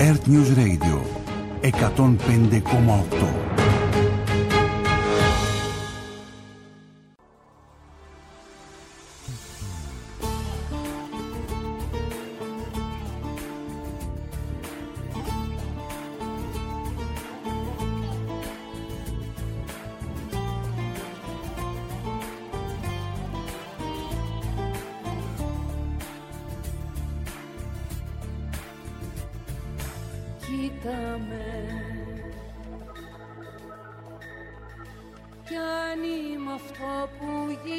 Earth News Radio 105,8. Κοίτα με κι αν είμαι αυτό που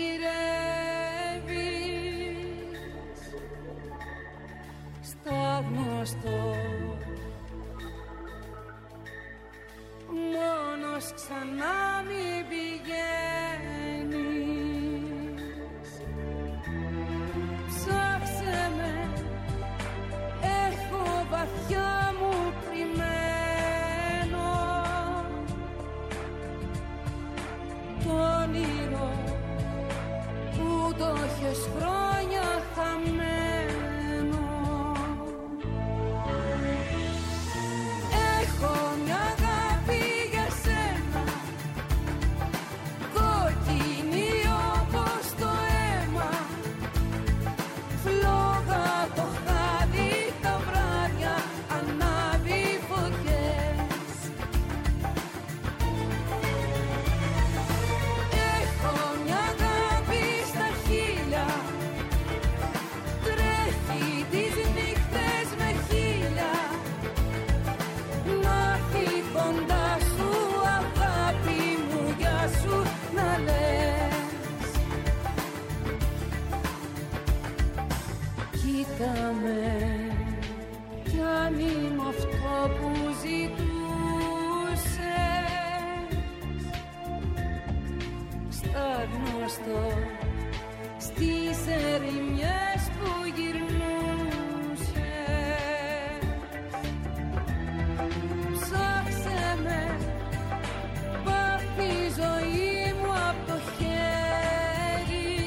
γυρεύεις στα γνωστό, μόνος ξανά μην πηγαίνεις. Ψάξε με, έχω βαθιά μου κρυμμένο το όνειρο που το έχεις χρόνια χαμένο. Έχω μια αγάπη για σένα, κόκκινη όπως το αίμα, φλόγα το χάδι τα βράδια, ανάβει φωτιές. Έχω μια αγάπη στα χείλια, τρέχει τις νύχτες με χείλια, να έρθει κοντά σου αγάπη μου για σου να λες. Κοίτα με κι αν είμαι αυτό που ζητούσες στα γνωστό, στις ερημιές που γυρνούσες. Ψάξε με, πάρ' τη ζωή μου απ' το χέρι,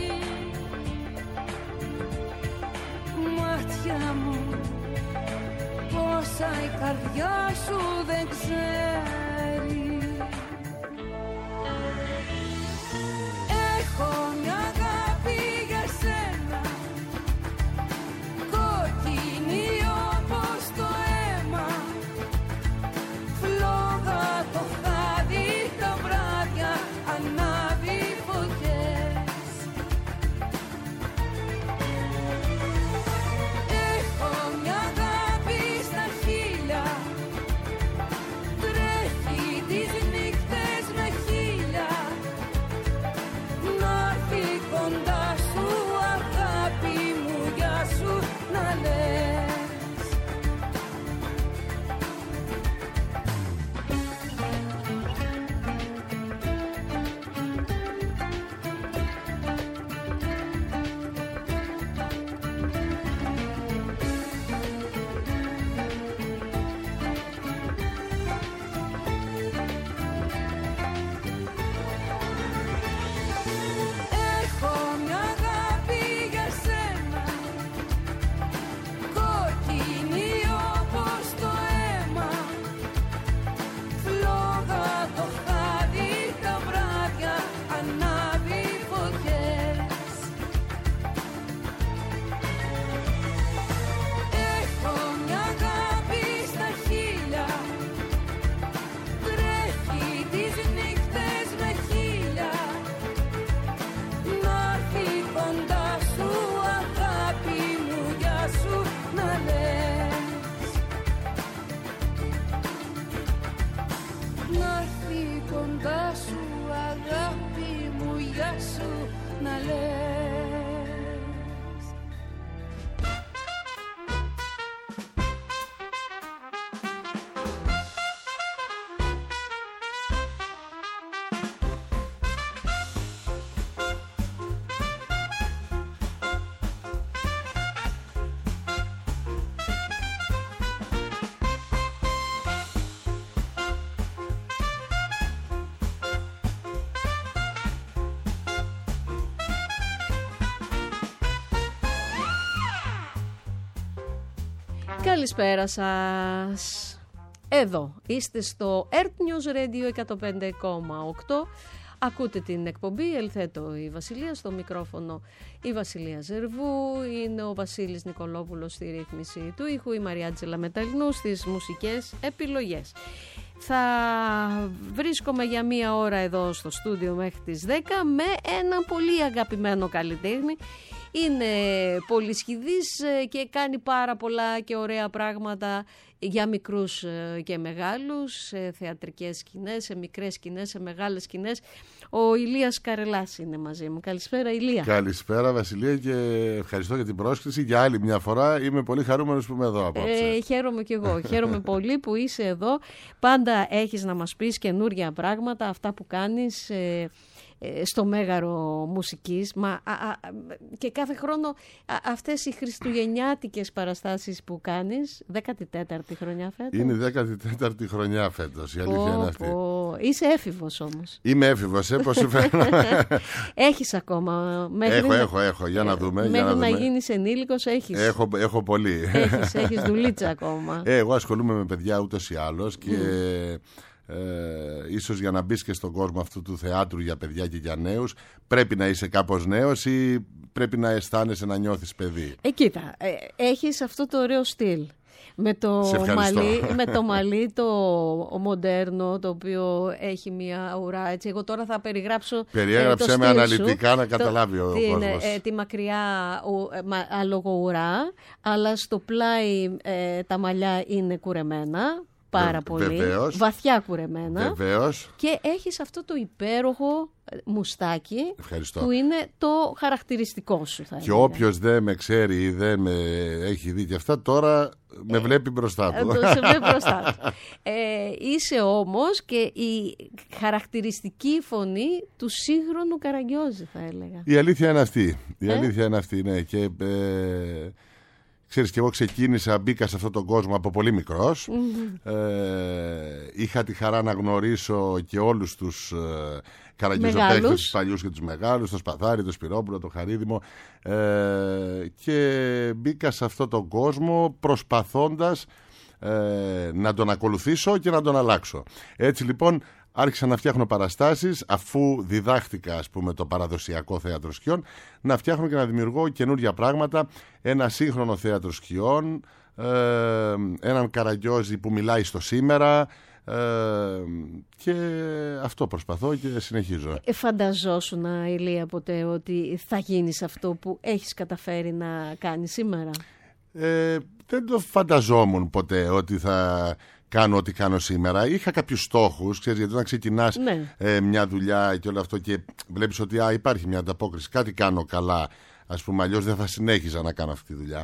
μάτια μου πόσα η καρδιά σου δεν ξέρει. Έχω μια αγάπη για σένα, κόκκινη όπως το αίμα, φλόγα το χάδι τα βράδια, ανάβει φωτιές. Έχω μια αγάπη στα χείλια, τρέχει τις νύχτες με χείλια, να έρθει κοντά σου αγάπη μου για σου να λες. Έχω μια αγάπη για σένα, Καλησπέρα σας. Εδώ είστε στο Earth News Radio 105,8. Ακούτε την εκπομπή, ελθέτω η Βασιλεία, στο μικρόφωνο η Βασιλεία Ζερβού, είναι ο Βασίλης Νικολόπουλος στη ρύθμιση του ήχου, η Μαριάτζελα Μεταλλινού στις μουσικές επιλογές. Θα βρίσκομαι για μία ώρα εδώ στο στούντιο μέχρι τις 10 με έναν πολύ αγαπημένο καλλιτέχνη. Είναι πολυσχηδής και κάνει πάρα πολλά και ωραία πράγματα για μικρούς και μεγάλους, σε θεατρικές σκηνές, σε μικρές σκηνές, σε μεγάλες σκηνές. Ο Ηλίας Καρελάς είναι μαζί μου. Καλησπέρα, Ηλία. Καλησπέρα, Βασιλεία, και ευχαριστώ για την πρόσκληση. Για άλλη μια φορά είμαι πολύ χαρούμενος που είμαι εδώ απόψε. Χαίρομαι κι εγώ. Χαίρομαι πολύ που είσαι εδώ. Πάντα έχεις να μας πεις καινούργια πράγματα, αυτά που κάνεις στο Μέγαρο Μουσικής, και κάθε χρόνο αυτές οι χριστουγεννιάτικες παραστάσεις που κάνεις, 14η χρονιά φέτος. Είναι 14η χρονιά φέτος, η αλήθεια είναι αυτή. Είσαι έφηβος όμως. Είμαι έφηβος, πώς σου φαίνεται. Έχεις ακόμα μέχρι έχω, για να δούμε. Μέχρι να γίνεις ενήλικος έχεις. Έχω πολύ. Έχεις δουλίτσα ακόμα. Εγώ ασχολούμαι με παιδιά ούτως ή άλλως και ίσως για να μπεις και στον κόσμο αυτού του θεάτρου για παιδιά και για νέους πρέπει να είσαι κάπως νέος ή πρέπει να αισθάνεσαι να νιώθεις παιδί. Κοίτα, έχεις αυτό το ωραίο στυλ με το μαλλί το μοντέρνο, το οποίο έχει μια ουρά, έτσι. Εγώ τώρα θα περιγράψω. Περιέγραψε με αναλυτικά να καταλάβει ο κόσμος. Τη μακριά αλογοουρά, αλλά στο πλάι τα μαλλιά είναι κουρεμένα. Πάρα πολύ. Βεβαίως. Βαθιά κουρεμένα. Βεβαίως. Και έχεις αυτό το υπέροχο μουστάκι. Ευχαριστώ. Που είναι το χαρακτηριστικό σου, θα έλεγα. Και όποιος δεν με ξέρει ή δεν με έχει δει και αυτά, τώρα με βλέπει μπροστά του. Σε βλέπει μπροστά του. Είσαι όμως και η χαρακτηριστική φωνή του σύγχρονου Καραγκιόζη, θα έλεγα. Η αλήθεια είναι αυτή. Η αλήθεια είναι αυτή, ναι. Και ξέρεις, και εγώ ξεκίνησα, μπήκα σε αυτόν τον κόσμο από πολύ μικρός. Είχα τη χαρά να γνωρίσω και όλους τους καραγκιόζοπαίχτες, τους παλιούς και τους μεγάλους, το Σπαθάρι, το Σπυρόπουλο, το Χαρίδημο, και μπήκα σε αυτόν τον κόσμο προσπαθώντας να τον ακολουθήσω και να τον αλλάξω. Έτσι λοιπόν άρχισα να φτιάχνω παραστάσεις, αφού διδάχτηκα, ας πούμε, το παραδοσιακό θέατρο σκιών, να φτιάχνω και να δημιουργώ καινούργια πράγματα, ένα σύγχρονο θέατρο σκιών, έναν Καραγκιόζη που μιλάει στο σήμερα, και αυτό προσπαθώ και συνεχίζω. Φανταζόσουν, Ηλία, ποτέ ότι θα γίνεις αυτό που έχεις καταφέρει να κάνεις σήμερα? Δεν το φανταζόμουν ποτέ ότι θα κάνω ό,τι κάνω σήμερα. Είχα κάποιους στόχους, ξέρεις, γιατί όταν ξεκινάς μια δουλειά και όλο αυτό και βλέπεις ότι υπάρχει μια ανταπόκριση, κάτι κάνω καλά, ας πούμε, αλλιώς δεν θα συνέχιζα να κάνω αυτή τη δουλειά.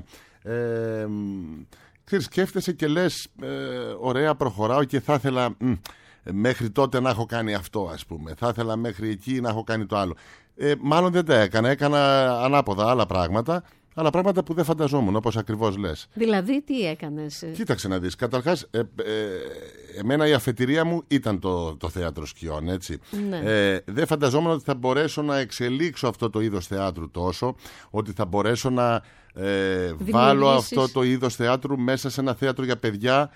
Ξέρεις, σκέφτεσαι και λες, ωραία, προχωράω και θα ήθελα μέχρι τότε να έχω κάνει αυτό, ας πούμε. Θα ήθελα μέχρι εκεί να έχω κάνει το άλλο. Μάλλον δεν τα έκανα. Έκανα ανάποδα άλλα πράγματα. Αλλά πράγματα που δεν φανταζόμουν, όπως ακριβώς λες. Δηλαδή, τι έκανες? Κοίταξε να δεις. Καταρχάς, εμένα η αφετηρία μου ήταν το θέατρο σκιών, έτσι. Ναι. Δεν φανταζόμουν ότι θα μπορέσω να εξελίξω αυτό το είδος θεάτρου τόσο, ότι θα μπορέσω να βάλω αυτό το είδος θεάτρου μέσα σε ένα θέατρο για παιδιά,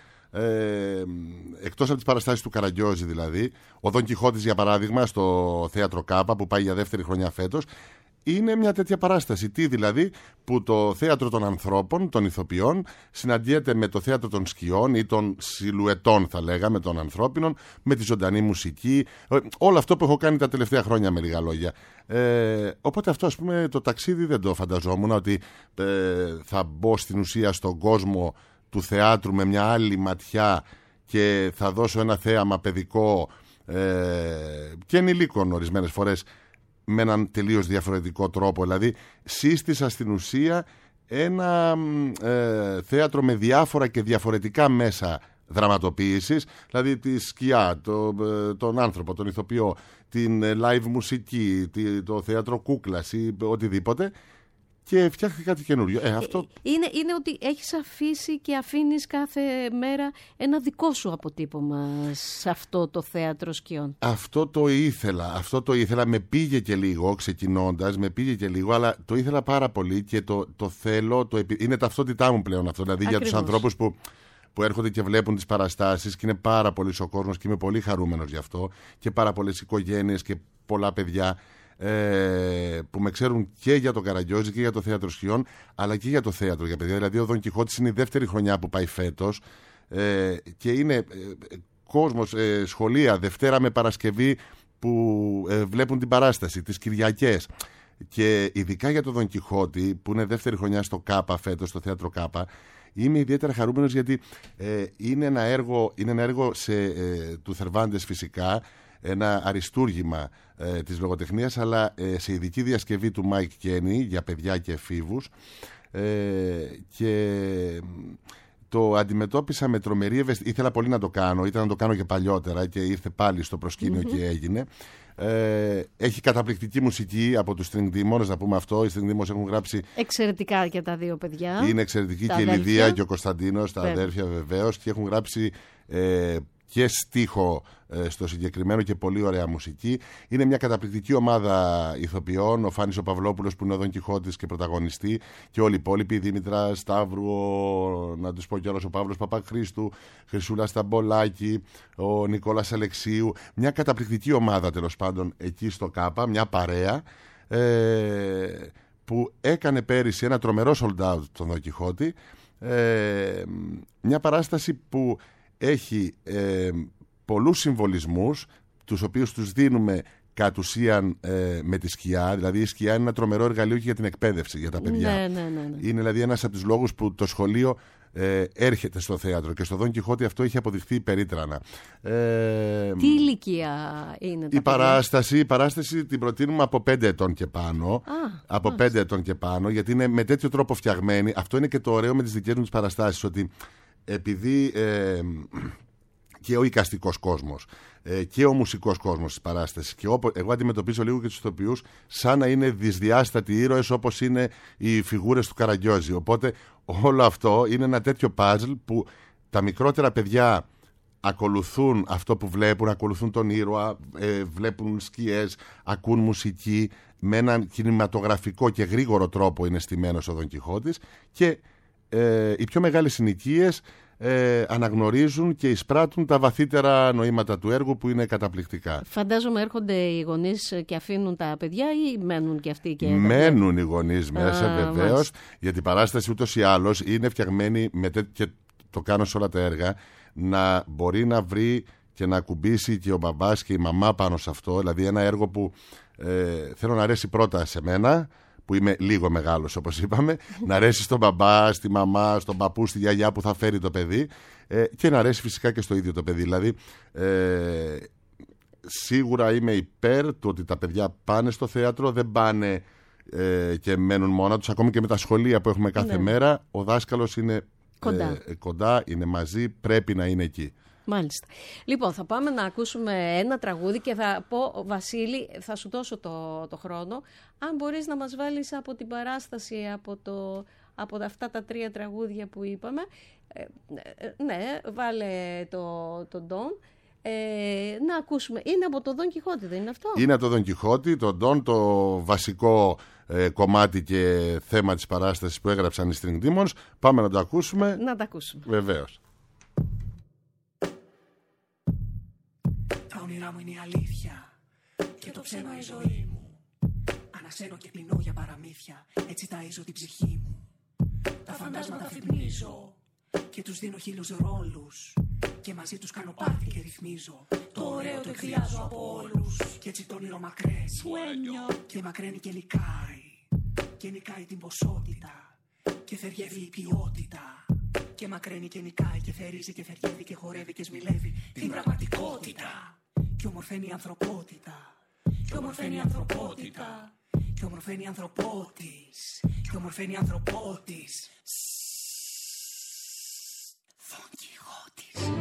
εκτός από τις παραστάσεις του Καραγκιόζη δηλαδή. Ο Δον Κιχώτης, για παράδειγμα, στο θέατρο Κάπα, που πάει για δεύτερη χρονιά φέτος, είναι μια τέτοια παράσταση. Τι δηλαδή, που το θέατρο των ανθρώπων, των ηθοποιών, συναντιέται με το θέατρο των σκιών ή των σιλουετών, θα λέγαμε, των ανθρώπινων, με τη ζωντανή μουσική, όλο αυτό που έχω κάνει τα τελευταία χρόνια, με λίγα λόγια. Οπότε αυτό, ας πούμε, το ταξίδι δεν το φανταζόμουν, ότι θα μπω στην ουσία στον κόσμο του θεάτρου με μια άλλη ματιά και θα δώσω ένα θέαμα παιδικό και ενηλίκων ορισμένες φορές, με έναν τελείως διαφορετικό τρόπο. Δηλαδή σύστησα στην ουσία ένα θέατρο με διάφορα και διαφορετικά μέσα δραματοποίησης, δηλαδή τη σκιά, τον άνθρωπο, τον ηθοποιό, την live μουσική, το θέατρο κούκλας ή οτιδήποτε, και φτιάχτηκε κάτι καινούριο. Αυτό... είναι ότι έχεις αφήσει και αφήνεις κάθε μέρα ένα δικό σου αποτύπωμα σε αυτό το θέατρο σκιών. Αυτό το ήθελα, με πήγε και λίγο ξεκινώντας, αλλά το ήθελα πάρα πολύ και το θέλω, είναι ταυτότητά μου πλέον αυτό, δηλαδή για τους ανθρώπους που έρχονται και βλέπουν τις παραστάσεις και είναι πάρα πολύς ο κόσμος και είμαι πολύ χαρούμενος γι' αυτό και πάρα πολλές οικογένειες και πολλά παιδιά που με ξέρουν και για τον Καραγκιόζη και για το θέατρο σκιών, αλλά και για το θέατρο για παιδιά. Δηλαδή ο Δον Κιχώτης είναι η δεύτερη χρονιά που πάει φέτος και είναι κόσμος, σχολεία, Δευτέρα με Παρασκευή που βλέπουν την παράσταση, τις Κυριακές. Και ειδικά για τον Δον Κιχώτη που είναι δεύτερη χρονιά στο ΚΑΠΑ φέτος, στο θέατρο ΚΑΠΑ, είμαι ιδιαίτερα χαρούμενος γιατί είναι ένα έργο του Θερβάντες φυσικά, ένα αριστούργημα της λογοτεχνίας, αλλά σε ειδική διασκευή του Μάικ Κένι για παιδιά και εφήβους, και το αντιμετώπισα με τρομερή ευαισθησία. Ήθελα πολύ να το κάνω, ήταν να το κάνω και παλιότερα και ήρθε πάλι στο προσκήνιο και έγινε. Έχει καταπληκτική μουσική από τους String Demons, να πούμε αυτό. Οι String Demons έχουν γράψει εξαιρετικά και τα δύο παιδιά. Είναι εξαιρετική και η Λιδία και ο Κωνσταντίνος, τα αδέρφια βεβαίως, και έχουν γράψει και στίχο στο συγκεκριμένο και πολύ ωραία μουσική. Είναι μια καταπληκτική ομάδα ηθοποιών, ο Φάνης ο Παυλόπουλος που είναι ο Δον Κιχώτης και πρωταγωνιστή, και όλοι οι υπόλοιποι, Δήμητρα Σταύρου, να τους πω κιόλας, ο Παύλος Παπαχρήστου, Χρυσούλα Σταμπολάκη, ο Νικόλας Αλεξίου. Μια καταπληκτική ομάδα τέλος πάντων εκεί στο ΚΑΠΑ, μια παρέα που έκανε πέρυσι ένα τρομερό sold out τον Δον Κιχώτη, μια παράσταση που έχει πολλούς συμβολισμούς, τους οποίους τους δίνουμε κατ' ουσίαν με τη σκιά. Δηλαδή η σκιά είναι ένα τρομερό εργαλείο και για την εκπαίδευση για τα παιδιά. Ναι. Είναι δηλαδή ένας από τους λόγους που το σχολείο έρχεται στο θέατρο, και στο Δον Κιχώτη αυτό έχει αποδειχθεί περίτρανα. Τι ηλικία είναι η παράσταση την προτείνουμε από 5 ετών και πάνω. Από 5 ετών και πάνω, γιατί είναι με τέτοιο τρόπο φτιαγμένη. Αυτό είναι και το ωραίο με τις δικές μου τις παραστάσεις, ότι επειδή και ο εικαστικός κόσμος και ο μουσικός κόσμος της παράστασης, και εγώ αντιμετωπίζω λίγο και τους ηθοποιούς σαν να είναι δυσδιάστατοι ήρωες όπως είναι οι φιγούρες του Καραγκιόζη. Οπότε όλο αυτό είναι ένα τέτοιο puzzle που τα μικρότερα παιδιά ακολουθούν αυτό που βλέπουν, ακολουθούν τον ήρωα, βλέπουν σκιές, ακούν μουσική, με έναν κινηματογραφικό και γρήγορο τρόπο είναι στημένος ο Δον Κιχώτης, και οι πιο μεγάλες συνοικίες αναγνωρίζουν και εισπράττουν τα βαθύτερα νοήματα του έργου, που είναι καταπληκτικά. Φαντάζομαι έρχονται οι γονείς και αφήνουν τα παιδιά, ή μένουν και αυτοί? Μένουν οι γονείς μέσα, βεβαίως, γιατί η παράσταση ούτως ή άλλως είναι φτιαγμένη και το κάνω σε όλα τα έργα, να μπορεί να βρει και να ακουμπήσει και ο μπαμπάς και η μαμά πάνω σε αυτό. Δηλαδή ένα έργο που θέλω να αρέσει πρώτα σε μένα, που είμαι λίγο μεγάλος όπως είπαμε, να αρέσει στον μπαμπά, στη μαμά, στον παππού, στη γιαγιά που θα φέρει το παιδί, και να αρέσει φυσικά και στο ίδιο το παιδί. Δηλαδή σίγουρα είμαι υπέρ του ότι τα παιδιά πάνε στο θέατρο, δεν πάνε και μένουν μόνα τους. Ακόμη και με τα σχολεία που έχουμε κάθε μέρα, ο δάσκαλος είναι κοντά, είναι μαζί, πρέπει να είναι εκεί. Μάλιστα. Λοιπόν, θα πάμε να ακούσουμε ένα τραγούδι και θα πω, Βασίλη, θα σου δώσω το χρόνο, αν μπορείς να μας βάλεις από την παράσταση, από αυτά τα 3 τραγούδια που είπαμε. Ναι, βάλε το Ντόν. Να ακούσουμε. Είναι από το Δον Κιχώτη, δεν είναι αυτό? Είναι από το Δον Κιχώτη, το Ντόν, το βασικό κομμάτι και θέμα της παράστασης που έγραψαν οι String Demons. Πάμε να το ακούσουμε. Να τα ακούσουμε. Βεβαίως. Τα όνειρά μου είναι η αλήθεια και το ψέμα η ζωή μου. Ανασένω και πεινώ για παραμύθια, έτσι ταΐζω την ψυχή μου. Τα φαντάσματα φυπνίζω και τους δίνω 1000 ρόλους, και μαζί τους κάνω πάρτι και ρυθμίζω. Το ωραίο το εκδιάζω από όλους, και έτσι το όνειρο μακραίνει και μακραίνει και νικάει. Και νικάει την ποσότητα και θεριεύει η ποιότητα. Και μακραίνει και νικάει και θερίζει και θεριεύει και χορεύει και σμιλεύει την πραγματικότητα. Και ομορφαίνει η ανθρωπότητα. Και ομορφαίνει η ανθρωπότητα. Και ομορφαίνει η ανθρωπότης. Και ομορφαίνει η ανθρωπότης. Δον Κιχώτης.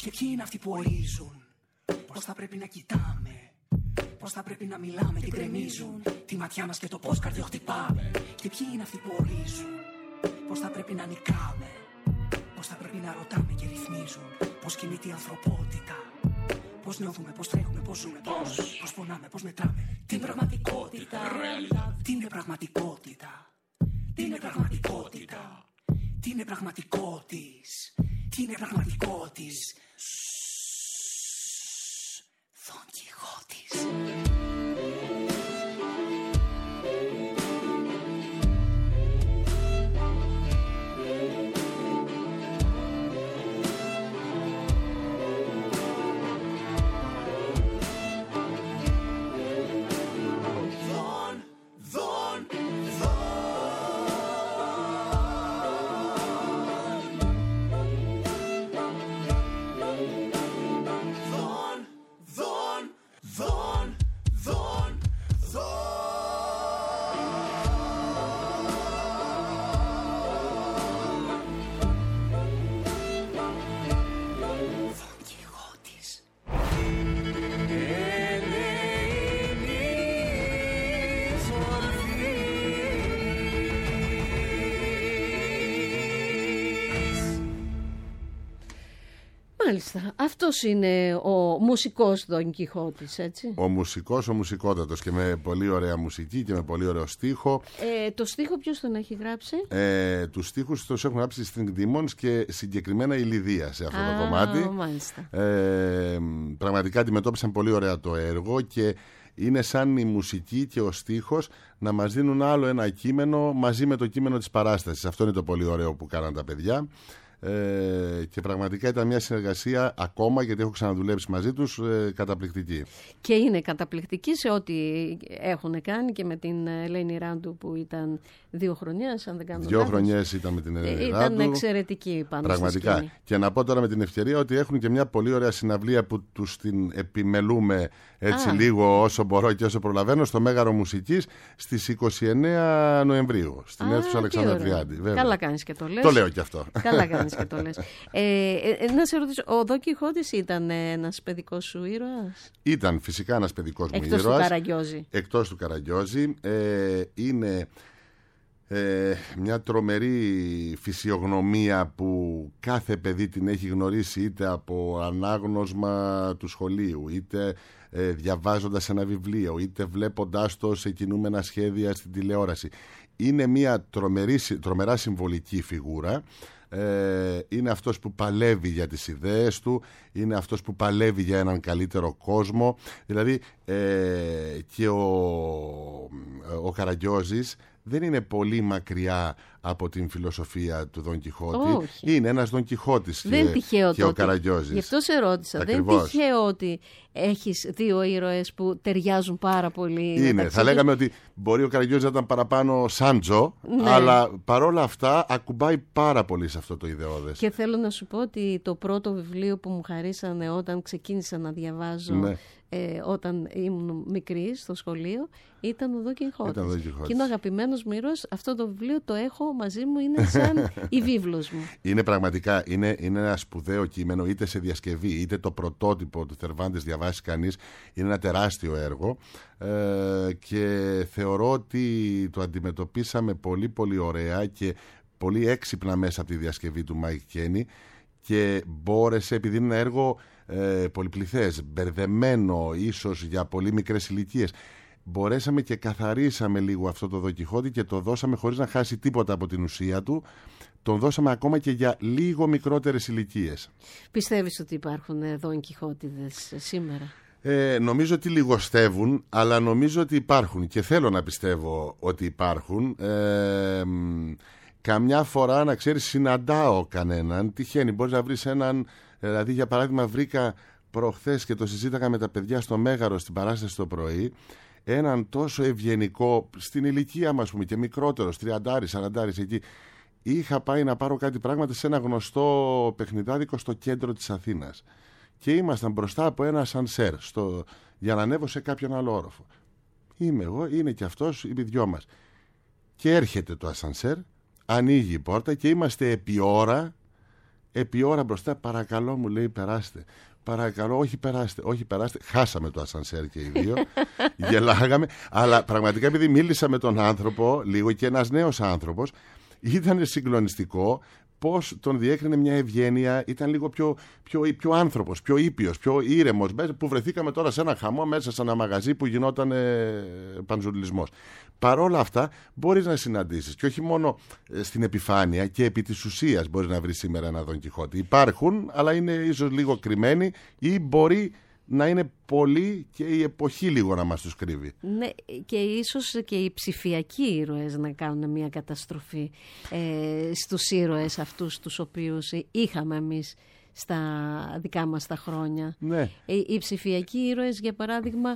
Και ποιοι είναι αυτοί που ορίζουν πώς θα πρέπει να κοιτάμε, πώς θα πρέπει να μιλάμε, τι γκρεμίζουν τη ματιά μας και το πώς καρδιοχτυπάμε. Και ποιοι είναι αυτοί που ορίζουν πώς θα πρέπει να νικάμε, πώς θα πρέπει να ρωτάμε και ρυθμίζουν πώς κινείται η ανθρωπότητα, πώς νιώθουμε, πώς τρέχουμε, πώς ζούμε, πώς πονάμε, πώς μετράμε την πραγματικότητα. Τι είναι πραγματικότητα, τι είναι πραγματικότητα, τι είναι πραγματικότης, τι είναι πραγματικότης. Δον Κιχώτης. Μάλιστα. Αυτός είναι ο μουσικός Δον Κιχώτης, έτσι. Ο μουσικός, ο μουσικότατος και με πολύ ωραία μουσική και με πολύ ωραίο στίχο. Το στίχο ποιος τον έχει γράψει? Τους στίχους τους έχουν γράψει String Demons και συγκεκριμένα η Λιδία σε αυτό το κομμάτι. Μάλιστα. Πραγματικά αντιμετώπισαν πολύ ωραία το έργο και είναι σαν η μουσική και ο στίχος να μας δίνουν άλλο ένα κείμενο μαζί με το κείμενο της παράστασης. Αυτό είναι το πολύ ωραίο που κάναν τα παιδιά. Και πραγματικά ήταν μια συνεργασία ακόμα, γιατί έχω ξαναδουλέψει μαζί τους, καταπληκτική. Και είναι καταπληκτική σε ό,τι έχουν κάνει και με την Ελένη Ράντου που ήταν 2 χρονιές, αν δεν κάνω λάθος. 2 χρονιές ήταν με την Ελένη Ράντου. Ήταν εξαιρετική πάνω πραγματικά. στη σκηνή. Και να πω τώρα με την ευκαιρία ότι έχουν και μια πολύ ωραία συναυλία που τους την επιμελούμε έτσι λίγο όσο μπορώ και όσο προλαβαίνω στο Μέγαρο Μουσικής στις 29 Νοεμβρίου στην αίθουσα Αλεξάνδρα Τριάντη. Καλά κάνεις και το λες. Το λέω και αυτό. Καλά κάνεις και το λες. Να σε ρωτήσω, ο Δον Κιχώτης ήταν ένας παιδικός σου ήρωας? Ήταν φυσικά ένας παιδικός μου ήρωας. Εκτός του Καραγκιόζη. Εκτός του Καραγκιόζη. Είναι μια τρομερή φυσιογνωμία που κάθε παιδί την έχει γνωρίσει, είτε από ανάγνωσμα του σχολείου, είτε διαβάζοντας ένα βιβλίο, είτε βλέποντάς το σε κινούμενα σχέδια στην τηλεόραση. Είναι μια τρομερά συμβολική φιγούρα. Είναι αυτός που παλεύει για τις ιδέες του, είναι αυτός που παλεύει για έναν καλύτερο κόσμο. Δηλαδή και ο Καραγκιόζης δεν είναι πολύ μακριά από την φιλοσοφία του Δον Κιχώτη. Όχι. Είναι ένας Δον Κιχώτης και ο Καραγκιόζης. Γι' αυτό σε ρώτησα. Ακριβώς. Δεν είναι τυχαίο ότι έχεις 2 ήρωες που ταιριάζουν πάρα πολύ. Είναι. Θα λέγαμε ότι μπορεί ο Καραγκιόζης να ήταν παραπάνω Σάντζο, ναι, αλλά παρόλα αυτά ακουμπάει πάρα πολύ σε αυτό το ιδεώδες. Και θέλω να σου πω ότι το πρώτο βιβλίο που μου χαρίσανε όταν ξεκίνησα να διαβάζω, ναι, όταν ήμουν μικρή στο σχολείο, ήταν ο Δον Κιχώτης. Και είναι ο αγαπημένος μου ήρωας. Αυτό το βιβλίο το έχω μαζί μου, είναι σαν η βίβλος μου. Είναι πραγματικά, είναι ένα σπουδαίο κείμενο, είτε σε διασκευή, είτε το πρωτότυπο του Θερβάντες διαβάσει κανείς. Είναι ένα τεράστιο έργο και θεωρώ ότι το αντιμετωπίσαμε πολύ πολύ ωραία και πολύ έξυπνα μέσα από τη διασκευή του Μάικ Κένι και μπόρεσε, επειδή είναι ένα έργο πολυπληθές, μπερδεμένο ίσως για πολύ μικρές ηλικίες, μπορέσαμε και καθαρίσαμε λίγο αυτό το Δον Κιχώτη και το δώσαμε χωρίς να χάσει τίποτα από την ουσία του. Τον δώσαμε ακόμα και για λίγο μικρότερες ηλικίες. Πιστεύεις ότι υπάρχουν Δον Κιχώτιδες σήμερα? Νομίζω ότι λιγοστεύουν, αλλά νομίζω ότι υπάρχουν και θέλω να πιστεύω ότι υπάρχουν. Καμιά φορά, να ξέρεις, συναντάω κανέναν, τυχαίνει, μπορείς να βρεις έναν, δηλαδή για παράδειγμα βρήκα προχθές και το συζήταγα με τα παιδιά στο Μέγαρο στην παράσταση το πρωί, έναν τόσο ευγενικό, στην ηλικία μας πούμε και μικρότερος, 30-40 εκεί. Είχα πάει να πάρω κάτι πράγματα σε ένα γνωστό παιχνιδάδικο στο κέντρο της Αθήνας και ήμασταν μπροστά από ένα σανσέρ για να ανέβω σε κάποιον άλλο όροφο. Είμαι εγώ, είναι και αυτός, οι δυο μας. Και έρχεται το ασανσέρ, ανοίγει η πόρτα και είμαστε επί ώρα επί ώρα μπροστά, παρακαλώ μου λέει περάστε. Παρακαλώ, όχι περάστε. Χάσαμε το ασανσέρ και οι δύο. Γελάγαμε. Αλλά πραγματικά επειδή μίλησα με τον άνθρωπο λίγο και ένας νέος άνθρωπος, ήταν συγκλονιστικό πώς τον διέκρινε μια ευγένεια. Ήταν λίγο πιο άνθρωπος, πιο ήπιος, πιο ήρεμος. Που βρεθήκαμε τώρα σε ένα χαμό μέσα σε ένα μαγαζί που γινόταν πανζουλισμός. Παρόλα αυτά μπορείς να συναντήσεις και όχι μόνο στην επιφάνεια και επί της ουσίας μπορείς να βρεις σήμερα ένα Δον Κιχώτη. Υπάρχουν, αλλά είναι ίσως λίγο κρυμμένοι ή μπορεί να είναι πολύ και η εποχή λίγο να μας τους κρύβει. Ναι, και ίσως και οι ψηφιακοί ήρωες να κάνουν μια καταστροφή στους ήρωες αυτούς τους οποίους είχαμε εμείς στα δικά μας τα χρόνια. Ναι. Οι ψηφιακοί ήρωες, για παράδειγμα,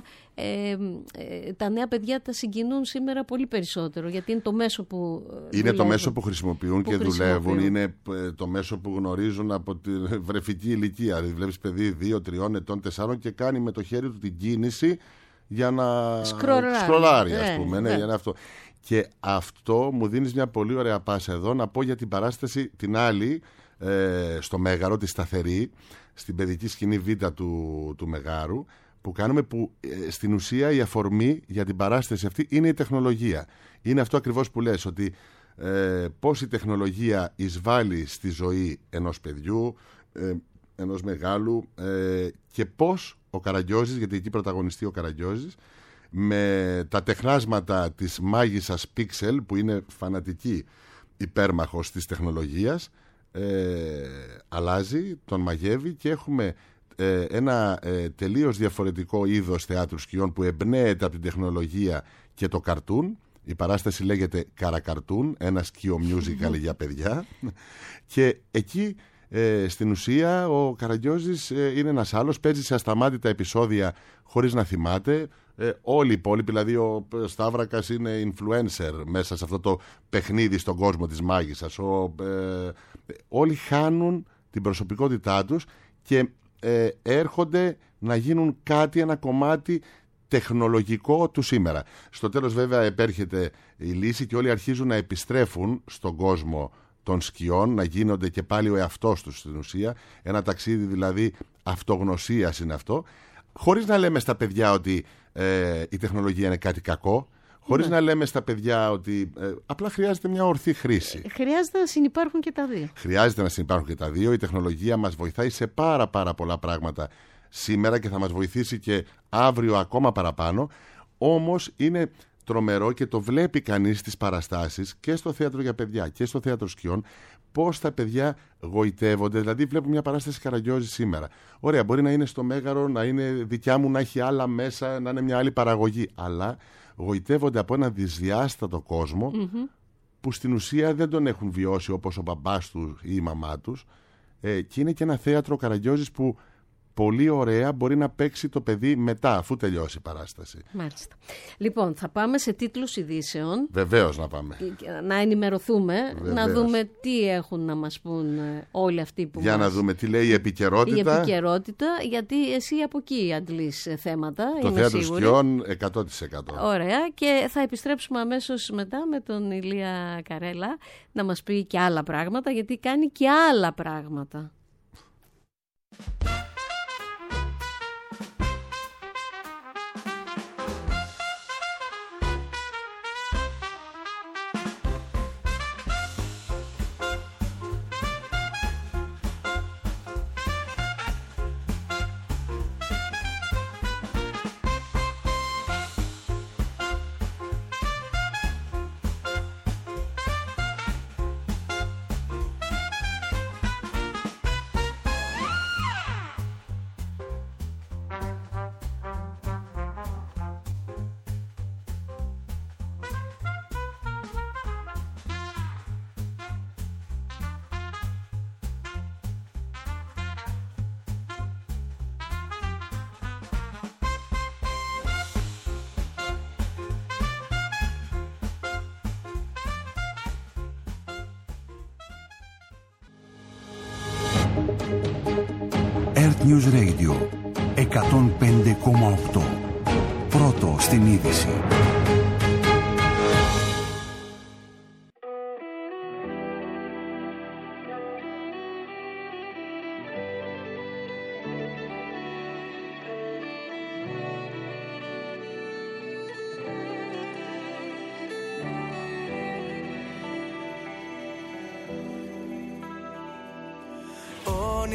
τα νέα παιδιά τα συγκινούν σήμερα πολύ περισσότερο, γιατί είναι το μέσο που το μέσο που χρησιμοποιούν και δουλεύουν. Είναι το μέσο που γνωρίζουν από τη βρεφική ηλικία. Δηλαδή βλέπεις παιδί 2, 3 ετών, 4 και κάνει με το χέρι του την κίνηση για να σκρολάρει, ας πούμε. Ναι, για να αυτό. Και αυτό μου δίνεις μια πολύ ωραία πάσα εδώ να πω για την παράσταση την άλλη, στο Μέγαρο, τη Σταθερή, στην παιδική σκηνή Β του Μεγάρου, που κάνουμε, που στην ουσία η αφορμή για την παράσταση αυτή είναι η τεχνολογία. Είναι αυτό ακριβώς που λες, ότι πώς η τεχνολογία εισβάλλει στη ζωή ενός παιδιού, ενός μεγάλου, και πώς ο Καραγκιόζης, γιατί εκεί πρωταγωνιστεί ο Καραγκιόζης, με τα τεχνάσματα της μάγισσας Πίξελ, που είναι φανατική υπέρμαχος της τεχνολογίας, αλλάζει, τον μαγεύει και έχουμε ένα τελείως διαφορετικό είδος θεάτρου σκιών που εμπνέεται από την τεχνολογία και το καρτούν. Η παράσταση λέγεται Καρακαρτούν, ένα σκιο musical για παιδιά, και εκεί στην ουσία ο Καραγκιόζης είναι ένας άλλος, παίζει σε ασταμάτητα επεισόδια χωρίς να θυμάται. Όλοι οι υπόλοιποι, δηλαδή ο Σταύρακας είναι influencer μέσα σε αυτό το παιχνίδι στον κόσμο της μάγισσας. Όλοι χάνουν την προσωπικότητά τους και έρχονται να γίνουν κάτι, ένα κομμάτι τεχνολογικό του σήμερα. Στο τέλος βέβαια επέρχεται η λύση και όλοι αρχίζουν να επιστρέφουν στον κόσμο των σκιών, να γίνονται και πάλι ο εαυτός τους στην ουσία. Ένα ταξίδι δηλαδή αυτογνωσίας είναι αυτό, χωρίς να λέμε στα παιδιά ότι η τεχνολογία είναι κάτι κακό, χωρίς να λέμε στα παιδιά ότι απλά χρειάζεται μια ορθή χρήση. Χρειάζεται να συνυπάρχουν και τα δύο. Χρειάζεται να συνυπάρχουν και τα δύο. Η τεχνολογία μας βοηθάει σε πάρα πολλά πράγματα σήμερα και θα μας βοηθήσει και αύριο ακόμα παραπάνω. Όμως είναι τρομερό και το βλέπει κανείς στις παραστάσεις και στο θέατρο για παιδιά και στο θέατρο σκιών, πώς τα παιδιά γοητεύονται. Δηλαδή βλέπω μια παράσταση Καραγκιόζη σήμερα. Ωραία, μπορεί να είναι στο Μέγαρο, να είναι δικιά μου, να έχει άλλα μέσα, να είναι μια άλλη παραγωγή, αλλά γοητεύονται από έναν δυσδιάστατο κόσμο που στην ουσία δεν τον έχουν βιώσει όπως ο μπαμπάς του ή η μαμά τους, και είναι και ένα θέατρο Καραγκιόζης που πολύ ωραία μπορεί να παίξει το παιδί μετά, αφού τελειώσει η παράσταση. Μάλιστα. Λοιπόν, θα πάμε σε τίτλους ειδήσεων. Βεβαίως να πάμε. Να ενημερωθούμε, Βεβαίως. Να δούμε τι έχουν να μας πούν όλοι αυτοί που Για να δούμε τι λέει η επικαιρότητα. Η επικαιρότητα, γιατί εσύ από εκεί αντλείς θέματα. Το θέατρο σκιών 100%. Ωραία, και θα επιστρέψουμε αμέσως μετά με τον Ηλία Καρέλα να μας πει και άλλα πράγματα, γιατί κάνει και άλλα πράγματα. Earth News Radio 105,8. Πρώτο στην είδηση.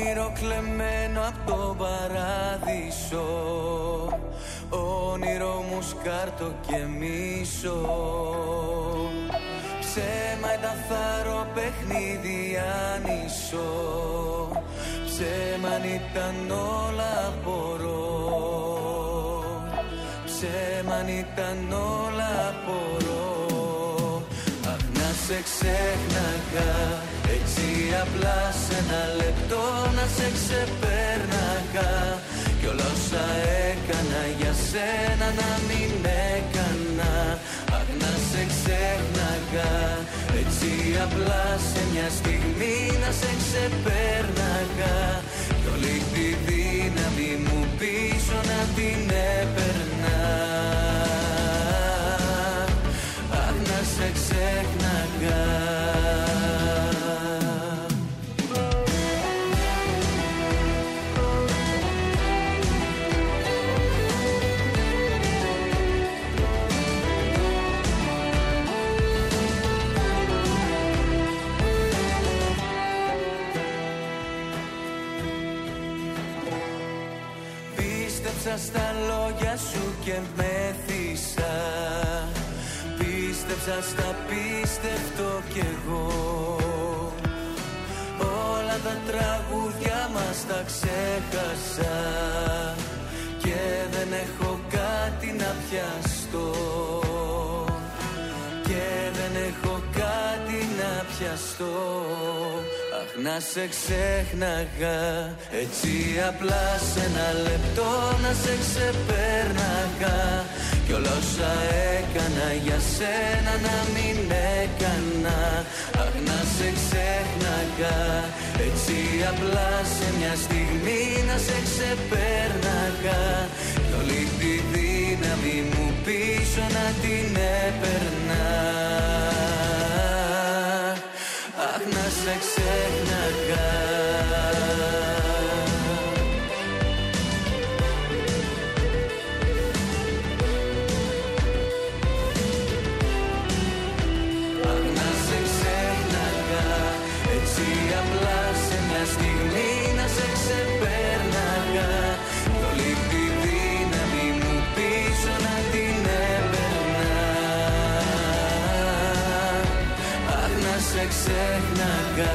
όνειρο κλεμμένο απ' το παράδεισο, όνειρο μου σκάρτο και μίσο. Ψέμα ήταν θάρρο, παιχνίδι άνισο, ψέμα αν ήταν όλα απορώ, ψέμα αν ήταν όλα απορώ. Αχ, να σε ξέχναγα έτσι απλά σε ένα λεπτό, να σε ξεπέρναγα κι όλα όσα έκανα για σένα να μην έκανα. Αχ, να σε ξέχναγα έτσι απλά σε μια στιγμή, να σε ξεπέρναγα κι όλη τη δύναμη μου πίσω να την έπαιρνα. Αχ, να σε ξέχναγα. Στα λόγια σου και μέθησα, πίστεψα στα πίστευτο κι εγώ. Όλα τα τραγούδια μας τα ξέχασα και δεν έχω κάτι να πιαστώ, και δεν έχω κάτι να πιαστώ. Αχ, να σε ξέχναγα έτσι απλά σε ένα λεπτό, να σε ξεπέρναγα κι όλα όσα έκανα για σένα να μην έκανα. Αχ, να σε ξέχναγα έτσι απλά σε μια στιγμή, να σε ξεπέρναγα κι όλη τη δύναμη μου πίσω να την έπαιρνα. Αχ, να σε ξέχναγα. Αχ, να σε ξέχναγα έτσι απλά σε μια στιγμή, να σε ξεπέρναγα κι όλη τη δύναμη μου πίσω να την έπαιρνα. Αχ, να σε ξέχναγα.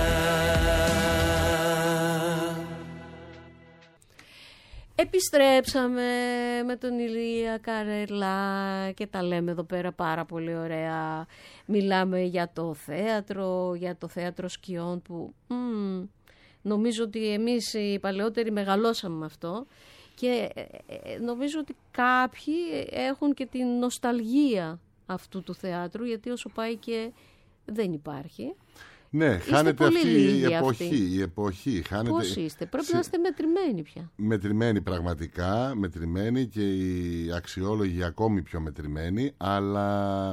Επιστρέψαμε με τον Ηλία Καρελά και τα λέμε εδώ πέρα πάρα πολύ ωραία. Μιλάμε για το θέατρο σκιών που νομίζω ότι εμείς οι παλαιότεροι μεγαλώσαμε με αυτό και νομίζω ότι κάποιοι έχουν και την νοσταλγία αυτού του θεάτρου, γιατί όσο πάει και δεν υπάρχει. Ναι, χάνεται αυτή η εποχή. Χάνεται... Πώς είστε, πρέπει να είστε μετρημένοι πια. Μετρημένοι πραγματικά, μετρημένοι και οι αξιόλογοι ακόμη πιο μετρημένοι, αλλά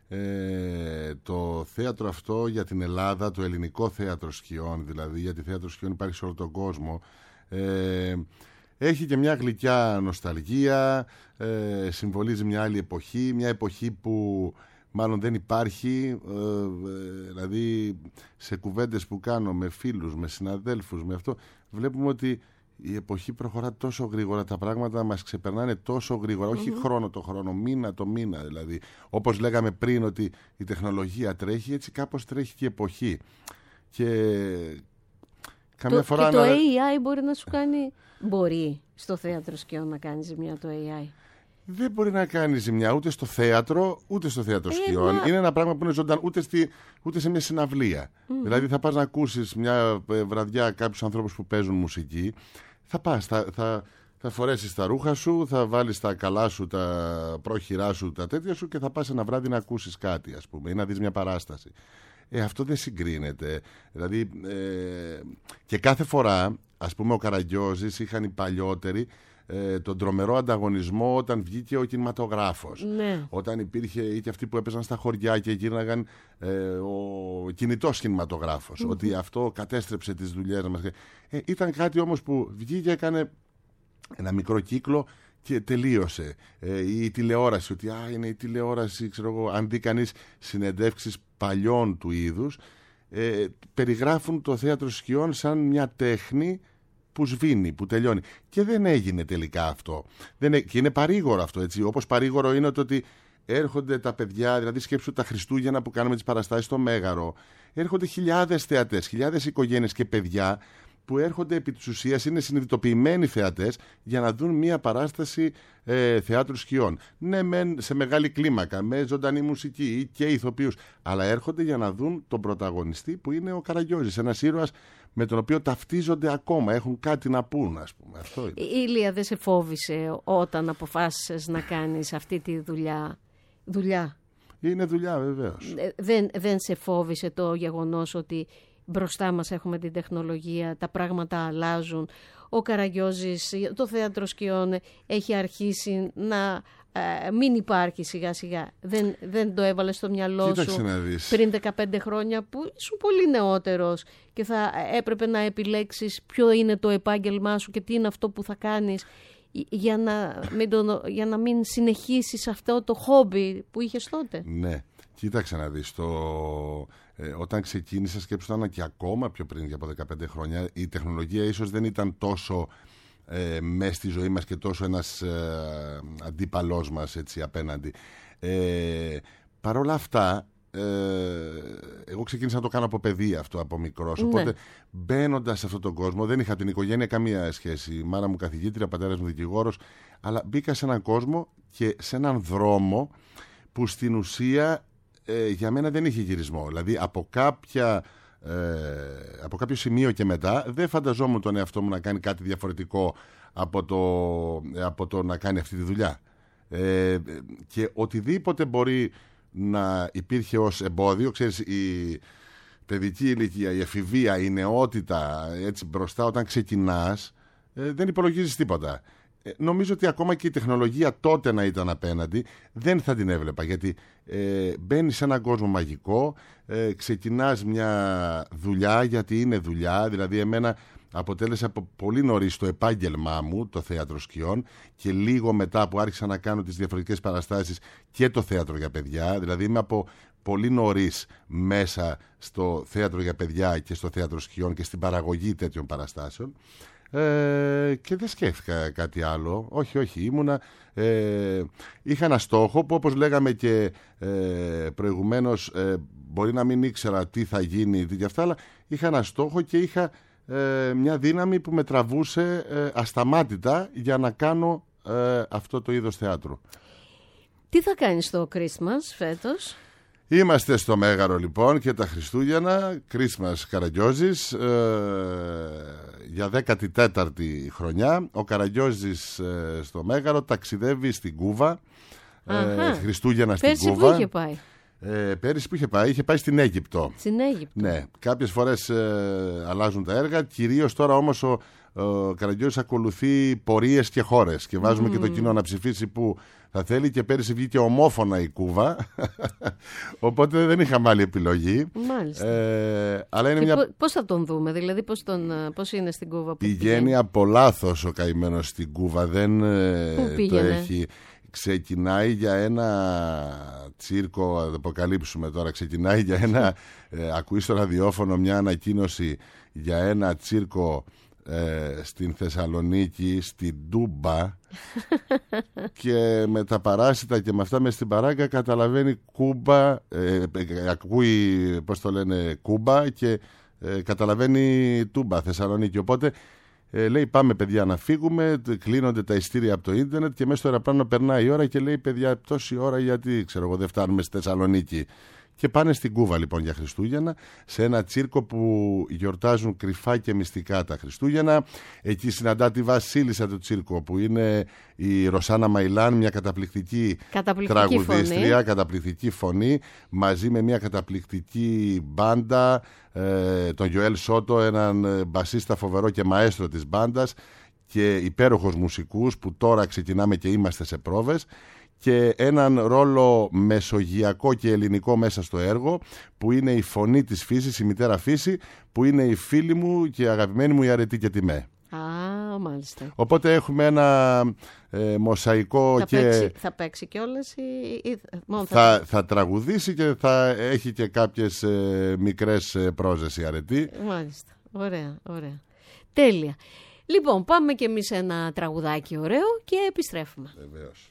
το θέατρο αυτό για την Ελλάδα, το ελληνικό θέατρο σκιών δηλαδή, γιατί θέατρο σκιών υπάρχει σε όλο τον κόσμο, έχει και μια γλυκιά νοσταλγία, συμβολίζει μια άλλη εποχή, μια εποχή που μάλλον δεν υπάρχει, δηλαδή σε κουβέντες που κάνω με φίλους, με συναδέλφους, με αυτό, βλέπουμε ότι η εποχή προχωρά τόσο γρήγορα, τα πράγματα μας ξεπερνάνε τόσο γρήγορα, όχι χρόνο το χρόνο, μήνα το μήνα δηλαδή. Όπως λέγαμε πριν ότι η τεχνολογία τρέχει, έτσι κάπως τρέχει και η εποχή. Και καμιά φορά... Και το AI μπορεί να σου κάνει... Μπορεί στο θέατρο σκιών να κάνει ζημιά το AI. Δεν μπορεί να κάνει ζημιά ούτε στο θέατρο, ούτε στο θέατρο σκιών. Είναι ένα πράγμα που είναι ζωντανό, ούτε σε μια συναυλία. Δηλαδή θα πας να ακούσεις μια βραδιά κάποιους ανθρώπους που παίζουν μουσική, θα πας, θα φορέσεις τα ρούχα σου, θα βάλεις τα καλά σου, τα πρόχειρά σου, τα τέτοια σου και θα πας ένα βράδυ να ακούσεις κάτι, ας πούμε, ή να δεις μια παράσταση. Αυτό δεν συγκρίνεται. Δηλαδή, και κάθε φορά, ας πούμε, ο Καραγκιόζης είχαν οι παλιότεροι τον τρομερό ανταγωνισμό όταν βγήκε ο κινηματογράφος. Ναι. Όταν υπήρχε ή και αυτοί που έπαιζαν στα χωριά και γύρναγαν ο κινητός κινηματογράφος. Ότι αυτό κατέστρεψε τις δουλειές μας. Ήταν κάτι όμως που βγήκε, έκανε ένα μικρό κύκλο και τελείωσε. Η τηλεόραση, ότι είναι η τηλεόραση, ξέρω εγώ, αν δει κανείς συνεντεύξεις παλιών του είδους, περιγράφουν το θέατρο σκιών σαν μια τέχνη που σβήνει, που τελειώνει. Και δεν έγινε τελικά αυτό. Και είναι παρήγορο αυτό, έτσι. Όπως παρήγορο είναι το ότι έρχονται τα παιδιά, δηλαδή σκέψου τα Χριστούγεννα που κάνουμε τις παραστάσεις στο Μέγαρο. Έρχονται χιλιάδες θεατές, χιλιάδες οικογένειες και παιδιά που έρχονται επί της ουσίας, είναι συνειδητοποιημένοι θεατές για να δουν μια παράσταση θεάτρου σκιών. Ναι, σε μεγάλη κλίμακα, με ζωντανή μουσική και ηθοποιούς, αλλά έρχονται για να δουν τον πρωταγωνιστή που είναι ο Καραγιόζης, ένας ήρωας με τον οποίο ταυτίζονται ακόμα, έχουν κάτι να πούν, ας πούμε. Αυτό είναι. Η Ηλία, δεν σε φόβησε όταν αποφάσισες να κάνεις αυτή τη δουλειά? Είναι δουλειά, βεβαίως. Δεν σε φόβησε το γεγονός ότι μπροστά μας έχουμε την τεχνολογία, τα πράγματα αλλάζουν, ο Καραγιόζης, το θέατρο σκιών έχει αρχίσει να μην υπάρχει σιγά σιγά? Δεν το έβαλες στο μυαλό σου πριν 15 χρόνια που ήσουν πολύ νεότερος και θα έπρεπε να επιλέξεις ποιο είναι το επάγγελμά σου και τι είναι αυτό που θα κάνεις για να μην συνεχίσεις αυτό το χόμπι που είχες τότε? Ναι, κοίταξε να δεις, όταν ξεκίνησα, σκέψου και ακόμα πιο πριν από 15 χρόνια, η τεχνολογία ίσως δεν ήταν τόσο μες στη ζωή μας και τόσο ένας αντίπαλός μας, έτσι, απέναντι. Παρ' όλα αυτά, εγώ ξεκίνησα να το κάνω από παιδί αυτό, από μικρός. Οπότε μπαίνοντας σε αυτόν τον κόσμο, δεν είχα από την οικογένεια καμία σχέση. Η μάνα μου καθηγήτρια, ο πατέρας μου δικηγόρος, αλλά μπήκα σε έναν κόσμο και σε έναν δρόμο που στην ουσία για μένα δεν είχε γυρισμό. Δηλαδή από κάποιο σημείο και μετά δεν φανταζόμουν τον εαυτό μου να κάνει κάτι διαφορετικό από το να κάνει αυτή τη δουλειά. Και οτιδήποτε μπορεί να υπήρχε ως εμπόδιο, ξέρεις, η παιδική ηλικία, η εφηβεία, η νεότητα, έτσι μπροστά όταν ξεκινάς, δεν υπολογίζεις τίποτα. Νομίζω ότι ακόμα και η τεχνολογία τότε να ήταν απέναντι δεν θα την έβλεπα, γιατί μπαίνεις σε έναν κόσμο μαγικό, ξεκινάς μια δουλειά γιατί είναι δουλειά, δηλαδή εμένα αποτέλεσε από πολύ νωρίς το επάγγελμά μου το θέατρο σκιών και λίγο μετά που άρχισα να κάνω τις διαφορετικές παραστάσεις και το θέατρο για παιδιά, δηλαδή είμαι από πολύ νωρίς μέσα στο θέατρο για παιδιά και στο θέατρο σκιών και στην παραγωγή τέτοιων παραστάσεων. Και δεν σκέφτηκα κάτι άλλο. Όχι, ήμουνα είχα ένα στόχο που, όπως λέγαμε και προηγουμένως, μπορεί να μην ήξερα τι θα γίνει και αυτά, αλλά είχα ένα στόχο και είχα μια δύναμη που με τραβούσε ασταμάτητα για να κάνω αυτό το είδος θεάτρου. Τι θα κάνεις στο Christmas φέτος? Είμαστε στο Μέγαρο λοιπόν και τα Χριστούγεννα, Christmas Καραγιόζης, για 14η χρονιά. Ο Καραγιόζης στο Μέγαρο ταξιδεύει στην Κούβα, Χριστούγεννα στην Κούβα. Πέρσι που είχε πάει? Πέρυσι που είχε πάει στην Αίγυπτο. Στην Αίγυπτο. Ναι, κάποιες φορές αλλάζουν τα έργα, κυρίως τώρα όμως ο Καραγιόζης ακολουθεί πορείες και χώρες και βάζουμε και το κοινό να ψηφίσει που θα θέλει, και πέρυσι βγήκε ομόφωνα η Κούβα, οπότε δεν είχαμε άλλη επιλογή. Μάλιστα. Αλλά είναι και πώς θα τον δούμε, δηλαδή πώς είναι στην Κούβα που πηγαίνει από λάθος ο καημένος στην Κούβα, δεν το έχει. Ξεκινάει για ένα τσίρκο, θα το αποκαλύψουμε τώρα, ξεκινάει για ένα, ακούει στο ραδιόφωνο μια ανακοίνωση για ένα τσίρκο στην Θεσσαλονίκη, στην Τούμπα, και με τα παράσιτα και με αυτά μες στην παράγκα καταλαβαίνει Κούμπα, ακούει πώς το λένε Κούμπα και καταλαβαίνει Τούμπα, Θεσσαλονίκη, οπότε λέει πάμε παιδιά να φύγουμε, κλείνονται τα ειστήρια από το ίντερνετ και μέσα στο αεροπλάνο περνάει η ώρα και λέει παιδιά τόση ώρα γιατί ξέρω εγώ δεν φτάνουμε στη Θεσσαλονίκη. Και πάνε στην Κούβα λοιπόν για Χριστούγεννα, σε ένα τσίρκο που γιορτάζουν κρυφά και μυστικά τα Χριστούγεννα. Εκεί συναντά τη βασίλισσα του τσίρκου, που είναι η Ρωσάνα Μαϊλάν, μια καταπληκτική τραγουδίστρια, καταπληκτική φωνή, μαζί με μια καταπληκτική μπάντα, τον Γιοέλ Σότο, έναν μπασίστα φοβερό και μαέστρο της μπάντας και υπέροχους μουσικούς που τώρα ξεκινάμε και είμαστε σε πρόβες, και έναν ρόλο μεσογειακό και ελληνικό μέσα στο έργο, που είναι η φωνή της φύσης, η μητέρα φύση, που είναι η φίλη μου και αγαπημένη μου η Αρετή και Τιμέ. Μάλιστα. Οπότε έχουμε ένα μοσαϊκό θα παίξει κιόλας ή μόνο θα τραγουδήσει και θα έχει και κάποιες μικρές πρόζες η Αρετή. Μάλιστα. Ωραία. Τέλεια. Λοιπόν, πάμε κι εμείς ένα τραγουδάκι ωραίο και επιστρέφουμε. Βεβαίως.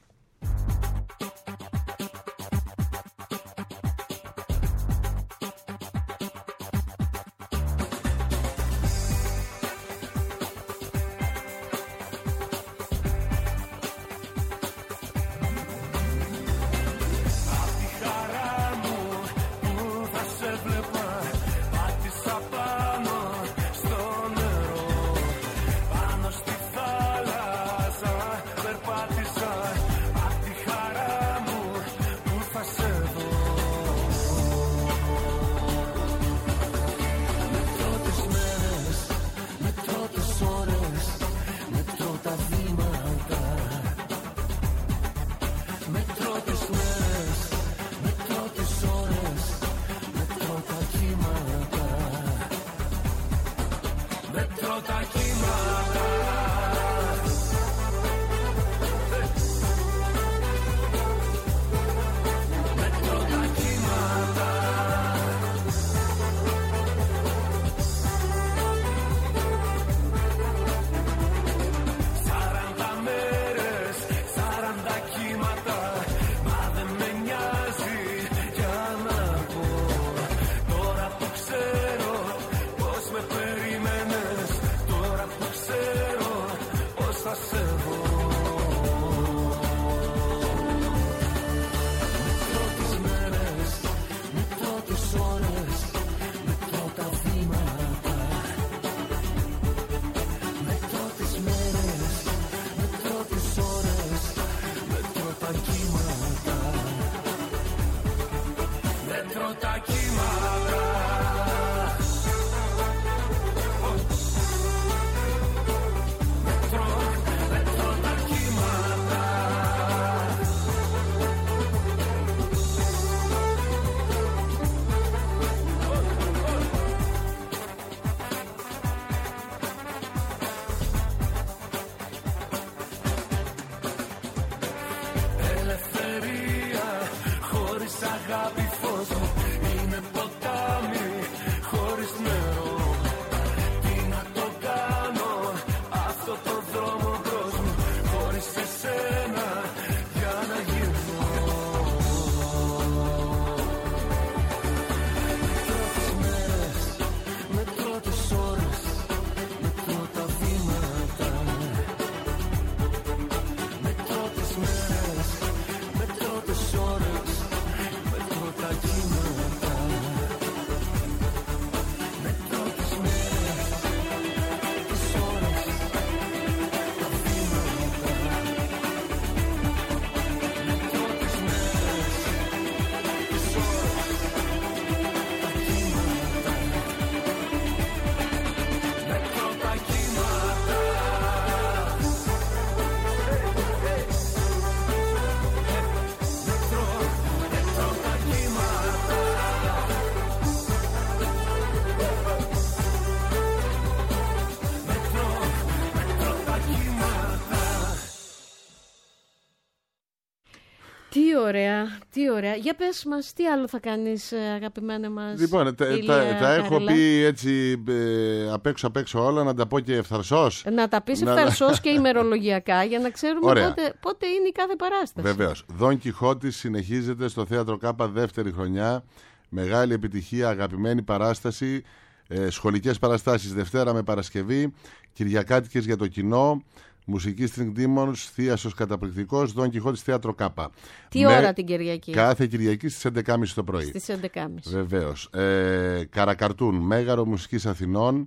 Τι ωραία, τι ωραία. Για πες μας, τι άλλο θα κάνεις, αγαπημένα μας. Λοιπόν, τα έχω πει έτσι απ' έξω όλα, να τα πω και ευθαρσώς. Να τα πεις ευθαρσώς και ημερολογιακά, για να ξέρουμε πότε είναι η κάθε παράσταση. Βεβαίως. Δον Κιχώτης συνεχίζεται στο Θέατρο Κάπα δεύτερη χρονιά. Μεγάλη επιτυχία, αγαπημένη παράσταση. Σχολικές παραστάσεις Δευτέρα με Παρασκευή. Κυριακάτικες για το κοινό. Μουσική String Demons, Θίασος καταπληκτικός, Δον Κιχώτης Θέατρο Κάπα. Τι ώρα την Κυριακή? Κάθε Κυριακή στις 11.30 το πρωί. Στις 11.30. Βεβαίως. Καρακαρτούν, Μέγαρο Μουσικής Αθηνών,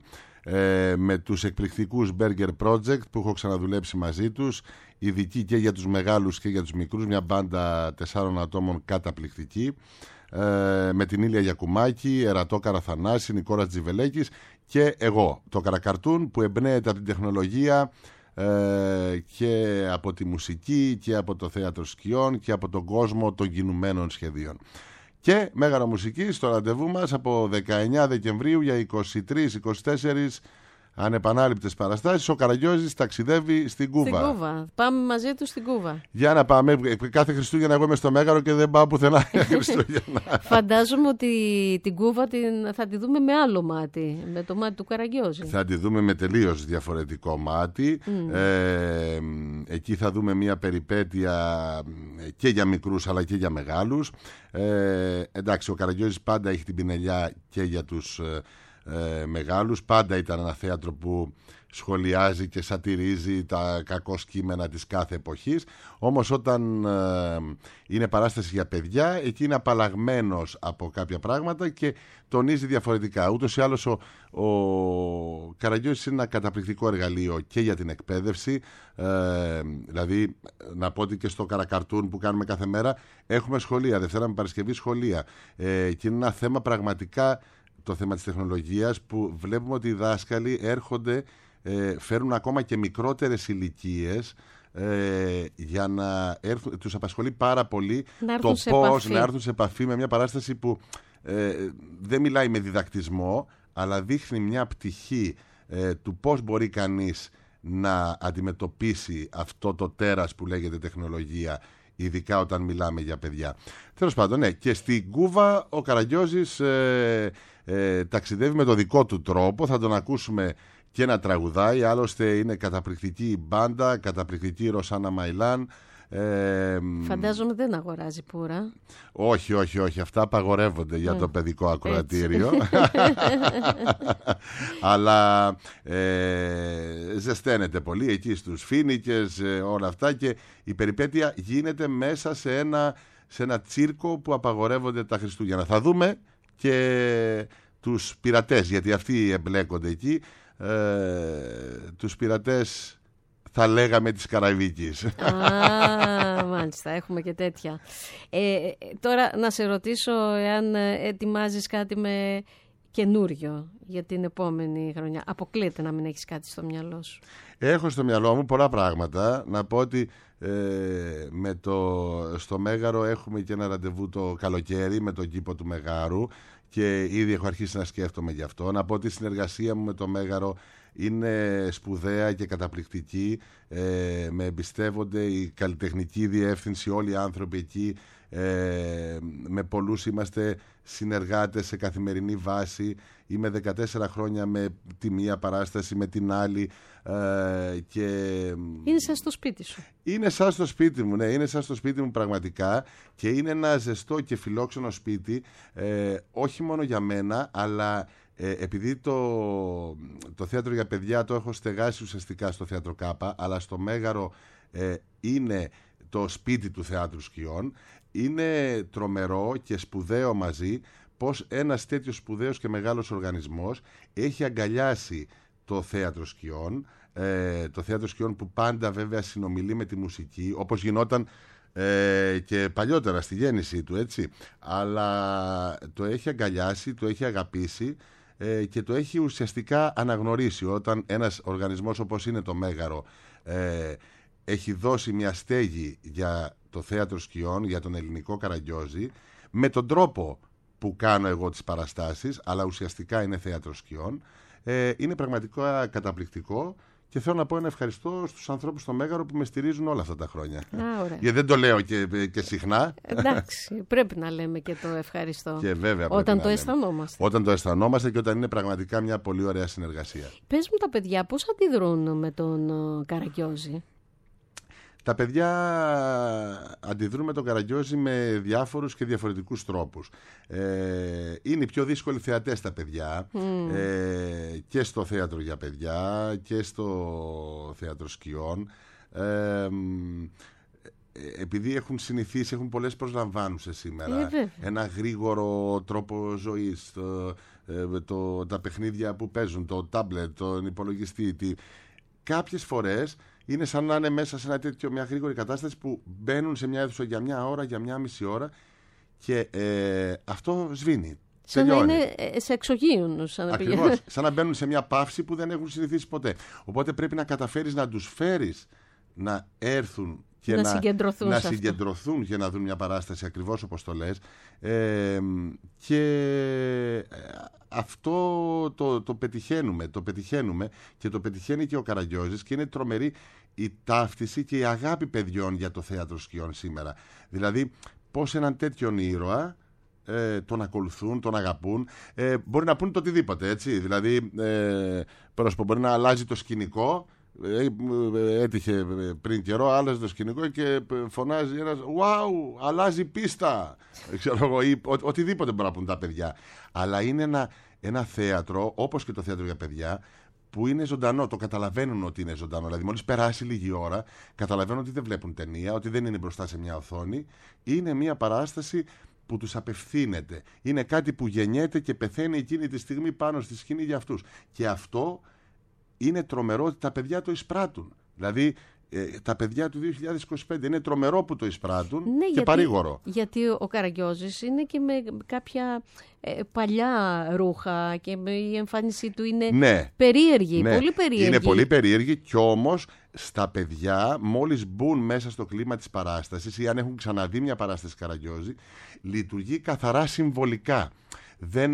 με τους εκπληκτικούς Burger Project που έχω ξαναδουλέψει μαζί τους. Ειδική και για τους μεγάλους και για τους μικρούς. Μια μπάντα 4 ατόμων καταπληκτική. Με την Ήλια Γιακουμάκη, Ερατό Καραθανάση, Νικόρας Τζιβελέκης και εγώ. Το Καρακαρτούν που εμπνέεται από την τεχνολογία και από τη μουσική και από το θέατρο σκιών και από τον κόσμο των κινουμένων σχεδίων. Και Μέγαρο Μουσική στο ραντεβού μας από 19 Δεκεμβρίου για 23-24 ανεπανάληπτες παραστάσεις. Ο Καραγκιόζης ταξιδεύει στην Κούβα. Στην Κούβα. Πάμε μαζί του στην Κούβα. Για να πάμε. Κάθε Χριστούγεννα εγώ είμαι στο Μέγαρο και δεν πάω πουθενά Χριστούγεννα. Φαντάζομαι ότι την Κούβα θα τη δούμε με άλλο μάτι, με το μάτι του Καραγκιόζη. Θα τη δούμε με τελείως διαφορετικό μάτι. Εκεί θα δούμε μια περιπέτεια και για μικρούς αλλά και για μεγάλους. Εντάξει, ο Καραγκιόζης πάντα έχει την πινελιά και για τους μεγάλους. Πάντα ήταν ένα θέατρο που σχολιάζει και σατυρίζει τα κακό κείμενα της κάθε εποχής. Όμως όταν είναι παράσταση για παιδιά, εκεί είναι απαλλαγμένος από κάποια πράγματα και τονίζει διαφορετικά. Ούτως ή άλλως ο Καραγκιόζης είναι ένα καταπληκτικό εργαλείο και για την εκπαίδευση. Δηλαδή, να πω ότι και στο Καρακαρτούν που κάνουμε κάθε μέρα έχουμε σχολεία, Δευτέρα με Παρασκευή σχολεία. Και είναι ένα θέμα πραγματικά, το θέμα της τεχνολογίας, που βλέπουμε ότι οι δάσκαλοι έρχονται, φέρουν ακόμα και μικρότερες ηλικίες για να έρθουν, τους απασχολεί πάρα πολύ το πώς να έρθουν σε επαφή με μια παράσταση που δεν μιλάει με διδακτισμό, αλλά δείχνει μια πτυχή του πώς μπορεί κανείς να αντιμετωπίσει αυτό το τέρας που λέγεται τεχνολογία, ειδικά όταν μιλάμε για παιδιά. Τέλος πάντων, ναι, και στην Κούβα ο Καραγκιόζης ταξιδεύει με το δικό του τρόπο. Θα τον ακούσουμε και να τραγουδάει, άλλωστε είναι καταπληκτική η μπάντα, καταπληκτική η Ρωσάνα Μαϊλάν. Φαντάζομαι δεν αγοράζει πουρα. Όχι, αυτά απαγορεύονται για το παιδικό ακροατήριο. Αλλά ζεσταίνεται πολύ εκεί στους Φοίνικες, όλα αυτά, και η περιπέτεια γίνεται μέσα σε ένα τσίρκο που απαγορεύονται τα Χριστούγεννα. Θα δούμε και τους πειρατές, γιατί αυτοί εμπλέκονται εκεί. Τους πειρατές, θα λέγαμε, της Καραϊβικής. Μάλιστα, έχουμε και τέτοια. Τώρα να σε ρωτήσω εάν ετοιμάζεις κάτι με καινούριο για την επόμενη χρονιά. Αποκλείεται να μην έχεις κάτι στο μυαλό σου. Έχω στο μυαλό μου πολλά πράγματα. Να πω ότι στο Μέγαρο έχουμε και ένα ραντεβού το καλοκαίρι με τον κήπο του Μεγάρου και ήδη έχω αρχίσει να σκέφτομαι γι' αυτό. Να πω ότι η συνεργασία μου με το Μέγαρο είναι σπουδαία και καταπληκτική. Με εμπιστεύονται η καλλιτεχνική διεύθυνση, όλοι οι άνθρωποι εκεί. Με πολλούς είμαστε συνεργάτες σε καθημερινή βάση. Είμαι 14 χρόνια με τη μία παράσταση, με την άλλη, και είναι σαν στο σπίτι σου. Είναι σαν στο σπίτι μου, ναι, είναι σαν στο σπίτι μου πραγματικά, και είναι ένα ζεστό και φιλόξενο σπίτι, όχι μόνο για μένα, αλλά επειδή το θέατρο για παιδιά το έχω στεγάσει ουσιαστικά στο Θέατρο Κάπα, αλλά στο Μέγαρο είναι το σπίτι του Θεάτρου Σκιών. Είναι τρομερό και σπουδαίο μαζί πως ένας τέτοιος σπουδαίος και μεγάλος οργανισμός έχει αγκαλιάσει το Θέατρο Σκιών, το Θέατρο Σκιών που πάντα βέβαια συνομιλεί με τη μουσική, όπως γινόταν και παλιότερα στη γέννησή του, έτσι, αλλά το έχει αγκαλιάσει, το έχει αγαπήσει και το έχει ουσιαστικά αναγνωρίσει. Όταν ένας οργανισμός όπως είναι το Μέγαρο έχει δώσει μια στέγη για το Θέατρο Σκιών, για τον ελληνικό Καραγκιόζη, με τον τρόπο που κάνω εγώ τις παραστάσεις, αλλά ουσιαστικά είναι Θέατρο Σκιών, είναι πραγματικά καταπληκτικό, και θέλω να πω ένα ευχαριστώ στους ανθρώπους στο Μέγαρο που με στηρίζουν όλα αυτά τα χρόνια. Γιατί δεν το λέω και συχνά. Εντάξει, πρέπει να λέμε και το ευχαριστώ. Και βέβαια όταν το αισθανόμαστε. Όταν το αισθανόμαστε και όταν είναι πραγματικά μια πολύ ωραία συνεργασία. Πες μου, τα παιδιά πώς αντιδρούν με τον Καραγκιόζη? Τα παιδιά αντιδρούν με τον Καραγκιόζη με διάφορους και διαφορετικούς τρόπους. Είναι οι πιο δύσκολοι θεατές τα παιδιά, και στο θέατρο για παιδιά και στο Θέατρο Σκιών. Επειδή έχουν συνηθίσει, έχουν πολλές προσλαμβάνουσες σήμερα, ένα γρήγορο τρόπο ζωής, τα παιχνίδια που παίζουν, το τάμπλετ, τον υπολογιστή, κάποιες φορές είναι σαν να είναι μέσα σε μια γρήγορη κατάσταση που μπαίνουν σε μια αίθουσα για μια ώρα, για μια μισή ώρα, και αυτό σβήνει. Σαν τελειώνει. Να είναι σε εξωγήινους. Ακριβώς, σαν να μπαίνουν σε μια παύση που δεν έχουν συνηθίσει ποτέ. Οπότε πρέπει να καταφέρεις να τους φέρεις να έρθουν και να συγκεντρωθούν και να δουν μια παράσταση ακριβώς όπως το λες. Και αυτό το πετυχαίνουμε και το πετυχαίνει και ο Καραγκιόζης, και είναι τρομερή η ταύτιση και η αγάπη παιδιών για το θέατρο σκιών σήμερα. Δηλαδή πώς έναν τέτοιον ήρωα τον ακολουθούν, τον αγαπούν. Μπορεί να πούν το οτιδήποτε, έτσι. Δηλαδή μπορεί να αλλάζει το σκηνικό. Έτυχε πριν καιρό, άλλαζε το σκηνικό και φωνάζει ένας «Wow, αλλάζει πίστα», ξέρω εγώ, ή οτιδήποτε μπορεί να πούν τα παιδιά. Αλλά είναι ένα θέατρο, όπως και το θέατρο για παιδιά, που είναι ζωντανό, το καταλαβαίνουν ότι είναι ζωντανό. Δηλαδή, μόλις περάσει λίγη ώρα, καταλαβαίνουν ότι δεν βλέπουν ταινία, ότι δεν είναι μπροστά σε μια οθόνη. Είναι μια παράσταση που τους απευθύνεται. Είναι κάτι που γεννιέται και πεθαίνει εκείνη τη στιγμή πάνω στη σκηνή για αυτούς. Και αυτό είναι τρομερό ότι τα παιδιά το εισπράττουν. Δηλαδή, τα παιδιά του 2025 είναι τρομερό που το εισπράττουν, και παρήγορο. Γιατί ο Καραγκιόζης είναι και με κάποια παλιά ρούχα και η εμφάνισή του είναι περίεργη, πολύ περίεργη. Είναι πολύ περίεργη, κι όμως στα παιδιά, μόλις μπουν μέσα στο κλίμα της παράστασης ή αν έχουν ξαναδεί μια παράσταση Καραγκιόζη, λειτουργεί καθαρά συμβολικά. Δεν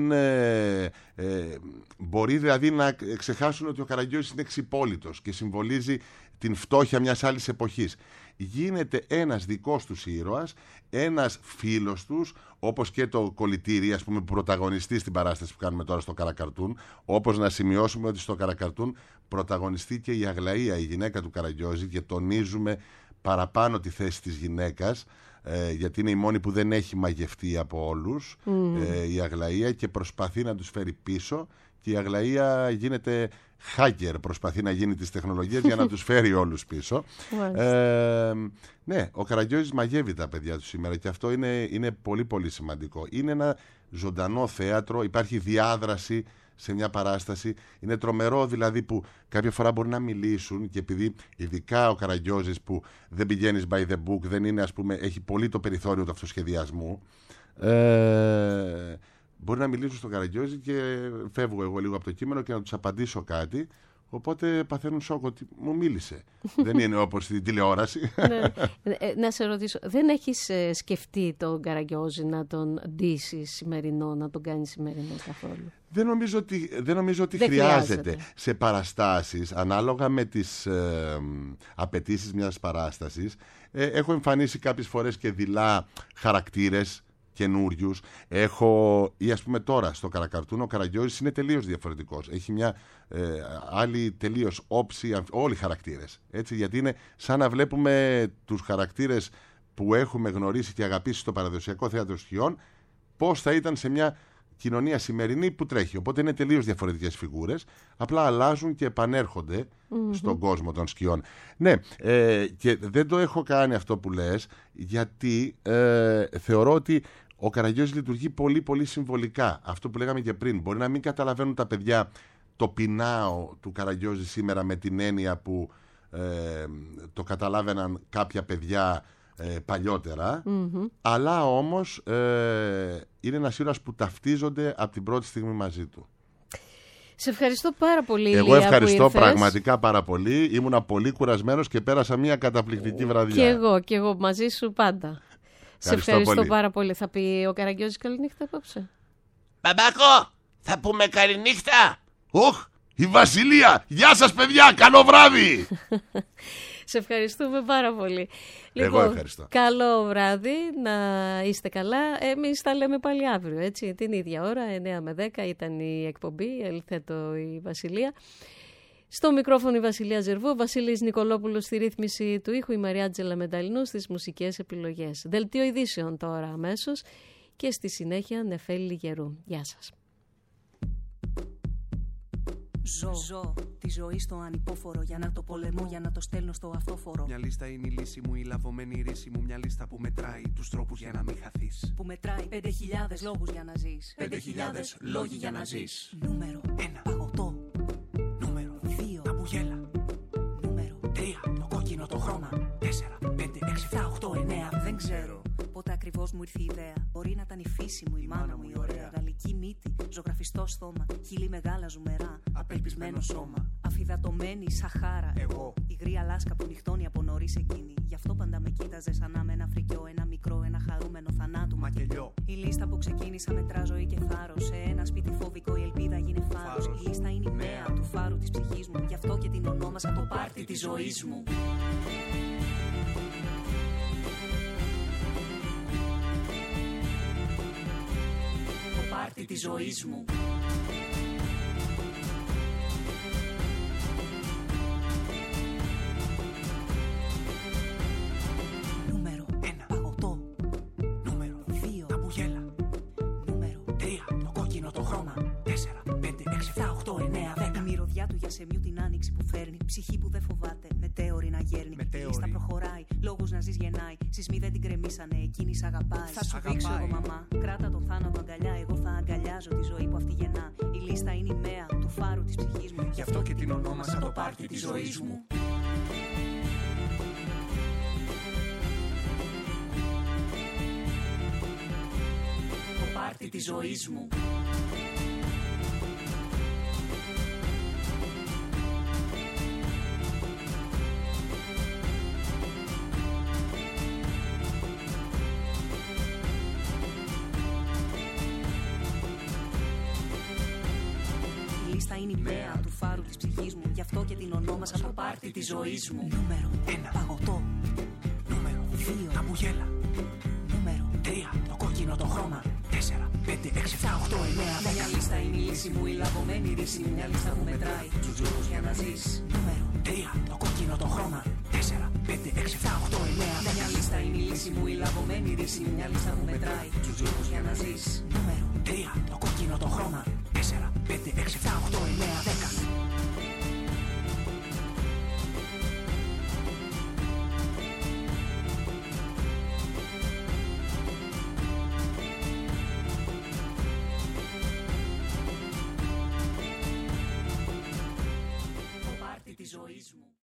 μπορεί δηλαδή να ξεχάσουν ότι ο Καραγκιόζης είναι εξυπόλυτος και συμβολίζει την φτώχεια μιας άλλης εποχής. Γίνεται ένας δικός τους ήρωας, ένας φίλος τους, όπως και το κολλητήρι, ας πούμε, που πρωταγωνιστεί στην παράσταση που κάνουμε τώρα στο Καρακαρτούν. Όπως να σημειώσουμε ότι στο Καρακαρτούν πρωταγωνιστεί και η Αγλαία, η γυναίκα του Καραγκιόζη, και τονίζουμε παραπάνω τη θέση της γυναίκας, γιατί είναι η μόνη που δεν έχει μαγευτεί από όλους, η Αγλαία, και προσπαθεί να τους φέρει πίσω, και η Αγλαία γίνεται hacker, προσπαθεί να γίνει τις τεχνολογίες για να τους φέρει όλους πίσω. Ναι, ο Καραγκιόζης μαγεύει τα παιδιά του σήμερα, και αυτό είναι πολύ πολύ σημαντικό. Είναι ένα ζωντανό θέατρο, υπάρχει διάδραση σε μια παράσταση. Είναι τρομερό δηλαδή που κάποια φορά μπορεί να μιλήσουν, και επειδή ειδικά ο Καραγκιόζης που δεν πηγαίνεις by the book, δεν είναι, ας πούμε, έχει πολύ το περιθώριο του αυτοσχεδιασμού, μπορεί να μιλήσουν στον Καραγκιόζη και φεύγω εγώ λίγο από το κείμενο και να τους απαντήσω κάτι, οπότε παθαίνουν σοκ ότι μου μίλησε. Δεν είναι όπως στην τηλεόραση. Να σε ρωτήσω, δεν έχεις σκεφτεί τον Καραγκιόζη να τον ντύσεις σημερινό, να τον κάνεις σημερινό καθόλου? Δεν νομίζω ότι χρειάζεται. Σε παραστάσεις, ανάλογα με τις απαιτήσεις μιας παράστασης, έχω εμφανίσει κάποιες φορές και δειλά χαρακτήρες καινούριους. Ή ας πούμε τώρα στο Καρακαρτούν ο Καραγκιόζης είναι τελείως διαφορετικός. Έχει μια άλλη τελείως όψη, όλοι οι χαρακτήρες. Έτσι, γιατί είναι σαν να βλέπουμε τους χαρακτήρες που έχουμε γνωρίσει και αγαπήσει στο παραδοσιακό θέατρο σκιών, πώς θα ήταν σε μια κοινωνία σημερινή που τρέχει. Οπότε είναι τελείως διαφορετικές φιγούρες, απλά αλλάζουν και επανέρχονται στον κόσμο των σκιών. Ναι, και δεν το έχω κάνει αυτό που λες, γιατί θεωρώ ότι ο Καραγκιόζης λειτουργεί πολύ πολύ συμβολικά. Αυτό που λέγαμε και πριν. Μπορεί να μην καταλαβαίνουν τα παιδιά το πεινάο του Καραγκιόζη σήμερα με την έννοια που το καταλάβαιναν κάποια παιδιά παλιότερα, αλλά όμως είναι ένας ήρωας που ταυτίζονται από την πρώτη στιγμή μαζί του. Σε ευχαριστώ πάρα πολύ, Ηλία. Εγώ ευχαριστώ πραγματικά πάρα πολύ. Ήμουνα πολύ κουρασμένος και πέρασα μια καταπληκτική βραδιά. Και εγώ μαζί σου πάντα. Σε ευχαριστώ πάρα πολύ. Θα πει ο Καραγκιόζης καληνύχτα απόψε? Μπαμπάκο, θα πούμε καληνύχτα? Οχ, η Βασιλεία! Γεια σας παιδιά, καλό βράδυ! Σε ευχαριστούμε πάρα πολύ. Εγώ ευχαριστώ. Καλό βράδυ, να είστε καλά. Εμείς τα λέμε πάλι αύριο, έτσι, την ίδια ώρα, 9 με 10 ήταν η εκπομπή, ελθέτω η Βασιλεία. Στο μικρόφωνο η Βασιλεία Ζερβού, ο Βασίλης Νικολόπουλος στη ρύθμιση του ήχου, η Μαριάτζελα Μενταλινού στις μουσικές επιλογές. Δελτίο ειδήσεων τώρα αμέσως και στη συνέχεια Νεφέλη Γερού. Γεια σας. Ζω τη ζωή στο ανυπόφορο, για να το πολεμώ, για να το στέλνω στο αυτόφορο. Μια λίστα είναι η λύση μου, η λαβωμένη ρίση μου. Μια λίστα που μετράει τους τρόπους για να μην χαθείς. Που μετράει 5.000 λόγους για να ζεις. 5.000 λόγοι για να ζεις. Νούμερο 1. Παγωτό. Νούμερο 2. Τα μπουγέλα. Νούμερο 3. Το κόκκινο το χρώμα. 4, 5, 6, 7, 8, 9. Δεν ξέρω πότε ακριβώς μου ήρθε η ιδέα. Μπορεί να ήταν η φύση μου, η μάνα μου, η ωραία. Γαλλική μύτη, ζωγραφιστό στόμα. Χείλη μεγάλα ζουμερά. Απελπισμένο σώμα. Αφυδατωμένη Σαχάρα. Εγώ. Υγρή Αλάσκα που νυχτώνει από νωρίς εκείνη. Γι' αυτό πάντα με κοίταζε σαν να με ένα φρικιό, ένα μικρό, ένα χαρούμενο θανάτου μακελιό. Η λίστα που ξεκίνησα μετρά ζωή και θάρρος. Σε ένα σπίτι φόβικο η ελπίδα γίνε φάρος. Η λίστα είναι η μέα του φάρου της ψυχής μου. Γι' αυτό και την ονόμασα το πάρτι της ζωής μου. Το πάρτι της ζωής μου. Νούμερο 1. Παγωτό. Νούμερο 2. Τα μπουγέλα. Νούμερο 3. Το κόκκινο το χρώμα. 4, 5, 6, 7, 8, 9, 10. Η μυρωδιά του γιασεμιού την άνοιξη που φέρνει. Ψυχή που δεν φοβάται. Μετέωρη να γέρνει. Η λίστα προχωράει. Λόγους να ζεις γεννάει. Σεισμοί δεν την κρεμίσανε. Εκείνη σ' αγαπάει. Θα σου δείξω εγώ, μαμά. Κράτα τον θάνατο αγκαλιά. Εγώ θα αγκαλιάζω τη ζωή που αυτή γεννά. Η λίστα είναι η μέα του φάρου της ψυχής μου. Γι' αυτό και την ονόμασα το πάρτι της ζωής μου. Το πάρτι της ζωής μου. Η λίστα είναι η μέα του φάρου της ψυχής μου. Γι' αυτό και την ονόμασα το πάρτι της ζωής μου. Νούμερο 1. Παγωτό. Νούμερο 2. Τα μπουγέλα. Νούμερο 3. Το κόκκινο το χρώμα. 4, 5, 6, 7, 8, 9, 10. Μια λίστα είναι η λύση μου, η λαβωμένη ρίση μου. Μια λίστα που μετράει τους λόγους για να ζεις. Νούμερο 3. Το κόκκινο το χρώμα. 4, 5, 6, 7, 8, 9, 10. Μια λίστα είναι η λύση μου, η λαβωμένη ρίση μου. Μια λίστα που μετράει τους λόγους για να ζεις. Νούμερο 3. Το κόκκινο το χρώμα. 4, 5, 6, 7, 8, 9, 10. Της ζωής μου.